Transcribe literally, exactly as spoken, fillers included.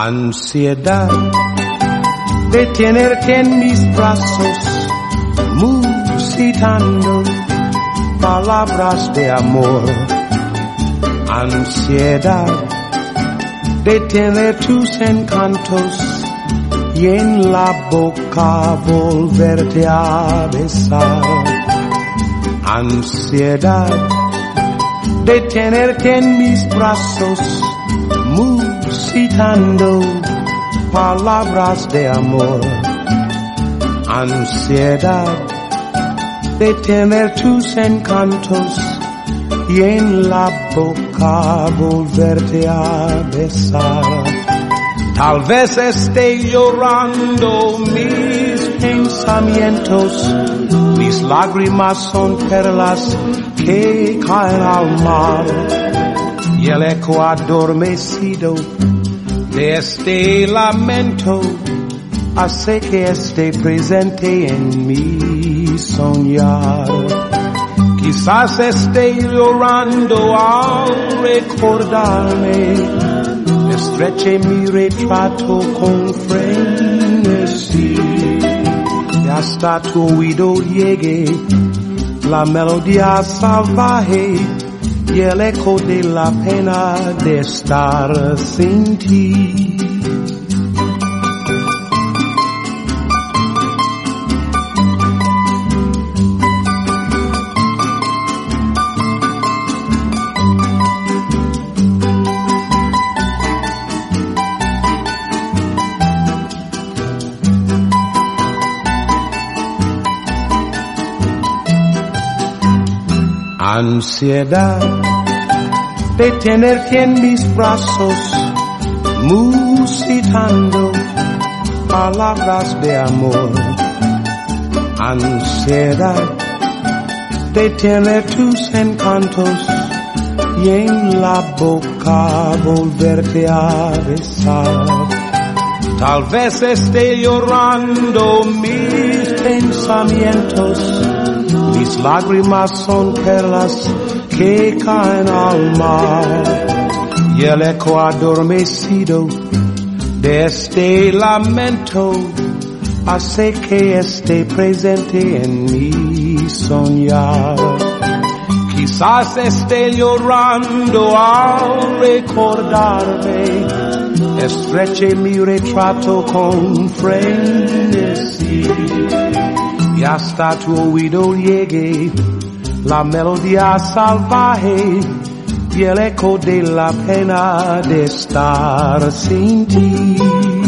Ansiedad de tenerte en mis brazos, musitando palabras de amor. Ansiedad de tener tus encantos y en la boca volverte a besar. Ansiedad de tenerte en mis brazos, musitando palabras de amor. Ansiedad de tener tus encantos y en la boca volverte a besar. Tal vez esté llorando mis pensamientos, mis lágrimas son perlas que caen al mar, y el eco adormecido de este lamento hace que esté presente en mi soñar. Quizás esté llorando al recordarme, estreche mi retrato con frenesí, y hasta tu oído llegue la melodía salvaje y el eco de la pena de estar sin ti. Ansiedad de tenerte en mis brazos, musitando palabras de amor. Ansiedad de tener tus encantos y en la boca volverte a besar. Tal vez esté llorando mis pensamientos, mis lágrimas son perlas que caen al mar, y el eco adormecido de este lamento hace que esté presente en mi soñar. Quizás esté llorando al recordarme, estreche mi retrato con frenesí, y hasta tu oído llegue la melodía salvaje y el eco de la pena de estar sin ti.